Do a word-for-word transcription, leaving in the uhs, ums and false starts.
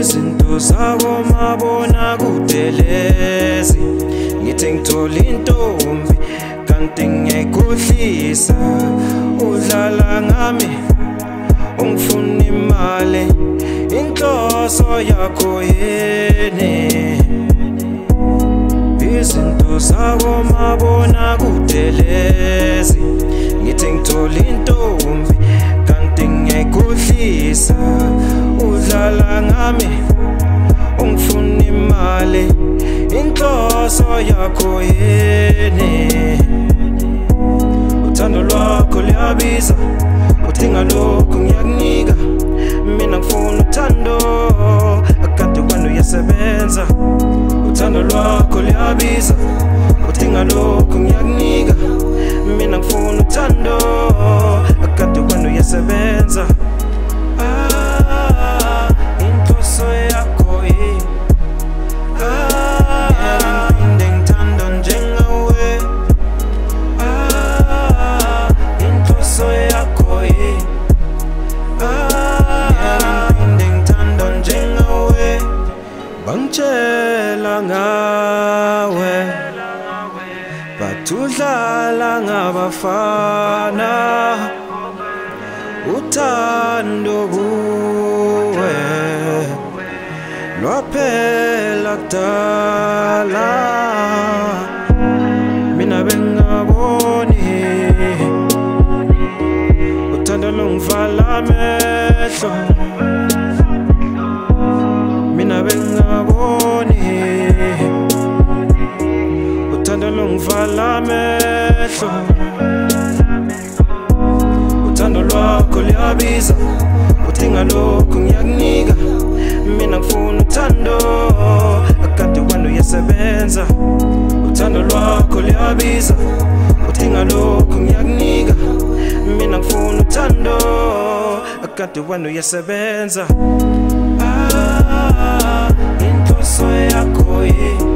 izinto zabo mabona kudelezi ngithi ngithola intombi kanti ngiyayikhohlisa udlala ngami ungifuna imali inhloso yakho yini izinto zabo mabona kudelezi ngithi ngithola intombi kanti ngiyayikhohlisa udlala ngami ungifuna imali inhloso yakho yini uthando lwakho liyabiza udinga lokhu ngiyakunika mina ngifuna uthando akade kwani uyasebenza uthando lwakho liyabiza udinga lokhu ngiyakunika mina ngifuna uthando akade kwani uyasebenza ah inhloso yakho yini ah ngithanda njengawe ah inhloso yakho yini ah ngithanda njengawe bangitshela ngawe bathudlala ngabafana uthando kuwe lwaphela kudala mina bengaboni uthando lungivala amehlo mina bengaboni uthando lungivala amehlo uthando lwakho liyabiza udinga lokhu ngiyakunika mina ngifuna uthando akade kwani uyasebenza uthando lwakho liyabiza udinga lokhu ngiyakunika mina ngifuna uthando akade kwani uyasebenza ah inhloso yakho yini